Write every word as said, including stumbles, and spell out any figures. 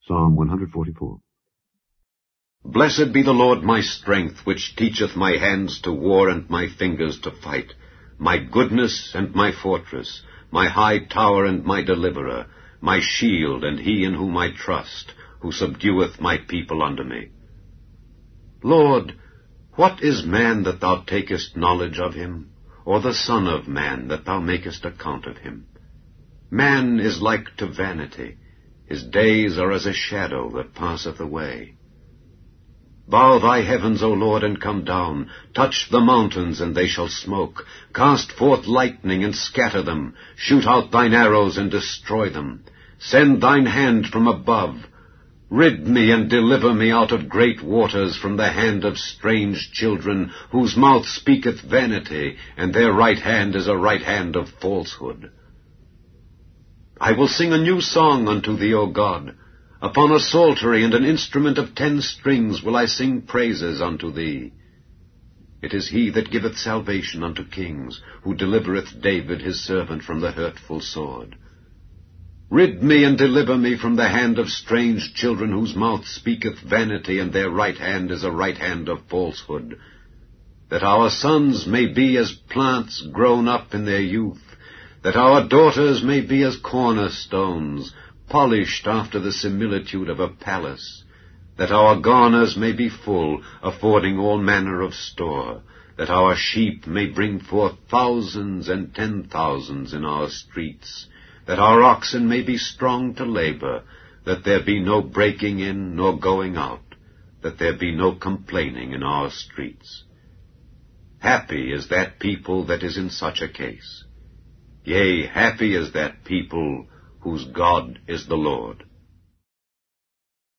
Psalm one forty-four. Blessed be the Lord my strength, which teacheth my hands to war and my fingers to fight, my goodness and my fortress, my high tower and my deliverer, my shield and he in whom I trust, who subdueth my people under me. Lord, what is man that thou takest knowledge of him, or the son of man that thou makest account of him? Man is like to vanity. His days are as a shadow that passeth away. Bow thy heavens, O Lord, and come down. Touch the mountains, and they shall smoke. Cast forth lightning, and scatter them. Shoot out thine arrows, and destroy them. Send thine hand from above. Rid me, and deliver me out of great waters, from the hand of strange children, whose mouth speaketh vanity, and their right hand is a right hand of falsehood. I will sing a new song unto thee, O God. Upon a psaltery and an instrument of ten strings will I sing praises unto thee. It is he that giveth salvation unto kings, who delivereth David his servant from the hurtful sword. Rid me and deliver me from the hand of strange children, whose mouth speaketh vanity, and their right hand is a right hand of falsehood, that our sons may be as plants grown up in their youth, that our daughters may be as cornerstones, polished after the similitude of a palace, that our garners may be full, affording all manner of store, that our sheep may bring forth thousands and ten thousands in our streets, that our oxen may be strong to labor, that there be no breaking in nor going out, that there be no complaining in our streets. Happy is that people that is in such a case. Yea, happy is that people whose God is the Lord.